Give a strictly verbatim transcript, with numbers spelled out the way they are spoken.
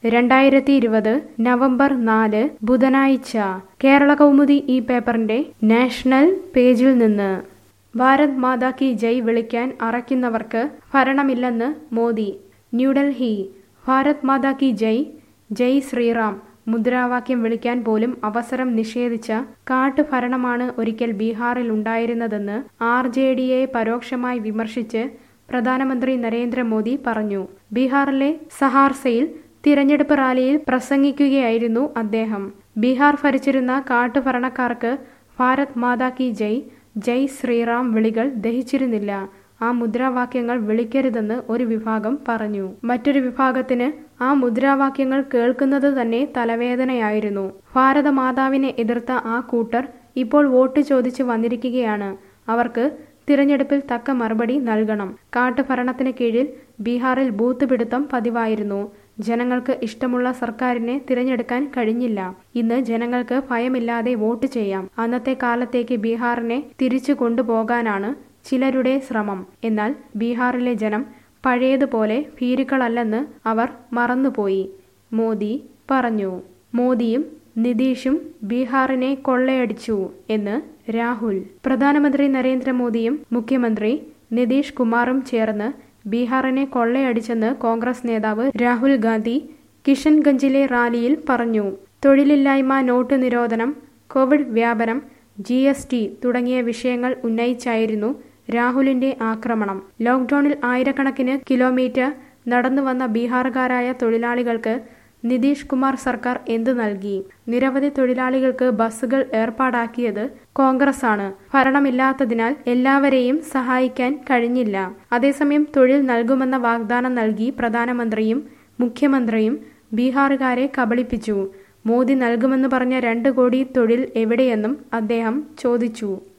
രണ്ടായിരത്തി ഇരുപത് നവംബർ നാല് ബുധനാഴ്ച കേരള കൗമുദി ഈ പേപ്പറിന്റെ നാഷണൽ പേജിൽ നിന്ന് ഭാരത് മാതാ കി ജയ് വിളിക്കാൻ അറയ്ക്കുന്നവർക്ക് ഭരണമില്ലെന്ന് മോദി. ന്യൂഡൽഹി. ഭാരത് മാതാ കി ജയ്, ജയ് ശ്രീറാം മുദ്രാവാക്യം വിളിക്കാൻ പോലും അവസരം നിഷേധിച്ച കാട്ടുഭരണമാണ് ഒരിക്കൽ ബീഹാറിൽ ഉണ്ടായിരുന്നതെന്ന് ആർ ജെ ഡിയെ പരോക്ഷമായി വിമർശിച്ച് പ്രധാനമന്ത്രി നരേന്ദ്രമോദി പറഞ്ഞു. ബീഹാറിലെ സഹാർസയിൽ തിരഞ്ഞെടുപ്പ് റാലിയിൽ പ്രസംഗിക്കുകയായിരുന്നു അദ്ദേഹം. ബീഹാർ ഭരിച്ചിരുന്ന കാട്ടുഭരണക്കാർക്ക് ഭാരത് മാതാ കി ജയ്, ജയ് ശ്രീറാം വിളികൾ ദഹിച്ചിരുന്നില്ല. ആ മുദ്രാവാക്യങ്ങൾ വിളിക്കരുതെന്ന് ഒരു വിഭാഗം പറഞ്ഞു. മറ്റൊരു വിഭാഗത്തിന് ആ മുദ്രാവാക്യങ്ങൾ കേൾക്കുന്നത് തന്നെ തലവേദനയായിരുന്നു. ഭാരതമാതാവിനെ എതിർത്ത ആ കൂട്ടർ ഇപ്പോൾ വോട്ട് ചോദിച്ചു വന്നിരിക്കുകയാണ്. അവർക്ക് തിരഞ്ഞെടുപ്പിൽ തക്ക മറുപടി നൽകണം. കാട്ടുഭരണത്തിന് കീഴിൽ ബീഹാറിൽ ബൂത്ത് പിടുത്തം പതിവായിരുന്നു. ജനങ്ങൾക്ക് ഇഷ്ടമുള്ള സർക്കാരിനെ തിരഞ്ഞെടുക്കാൻ കഴിഞ്ഞില്ല. ഇന്ന് ജനങ്ങൾക്ക് ഭയമില്ലാതെ വോട്ട് ചെയ്യാം. അന്നത്തെ കാലത്തേക്ക് ബീഹാറിനെ തിരിച്ചു കൊണ്ടുപോകാനാണ് ചിലരുടെ ശ്രമം. എന്നാൽ ബീഹാറിലെ ജനം പഴയതുപോലെ ഭീരുക്കളല്ലെന്ന് അവർ മറന്നുപോയി, മോദി പറഞ്ഞു. മോദിയും നിതീഷും ബീഹാറിനെ കൊള്ളയടിച്ചു എന്ന് രാഹുൽ. പ്രധാനമന്ത്രി നരേന്ദ്രമോദിയും മുഖ്യമന്ത്രി നിതീഷ് കുമാറും ചേർന്ന് ബീഹാറിനെ കൊള്ളയടിച്ചെന്ന് കോൺഗ്രസ് നേതാവ് രാഹുൽ ഗാന്ധി കിഷൻഗഞ്ചിലെ റാലിയിൽ പറഞ്ഞു. തൊഴിലില്ലായ്മ, നോട്ട് നിരോധനം, കോവിഡ് വ്യാപനം, ജി എസ് ടി തുടങ്ങിയ വിഷയങ്ങൾ ഉന്നയിച്ചായിരുന്നു രാഹുലിന്റെ ആക്രമണം. ലോക്ഡൌണിൽ ആയിരക്കണക്കിന് കിലോമീറ്റർ നടന്നുവന്ന ബീഹാറുകാരായ തൊഴിലാളികൾക്ക് നിതീഷ് കുമാർ സർക്കാർ എന്ത് നൽകി? നിരവധി തൊഴിലാളികൾക്ക് ബസ്സുകൾ ഏർപ്പാടാക്കിയത് കോൺഗ്രസാണ്. ഭരണമില്ലാത്തതിനാൽ എല്ലാവരെയും സഹായിക്കാൻ കഴിഞ്ഞില്ല. അതേസമയം തൊഴിൽ നൽകുമെന്ന വാഗ്ദാനം നൽകി പ്രധാനമന്ത്രിയും മുഖ്യമന്ത്രിയും ബീഹാറുകാരെ കബളിപ്പിച്ചു. മോദി നൽകുമെന്ന് പറഞ്ഞ രണ്ട് കോടി തൊഴിൽ എവിടെയെന്നും അദ്ദേഹം ചോദിച്ചു.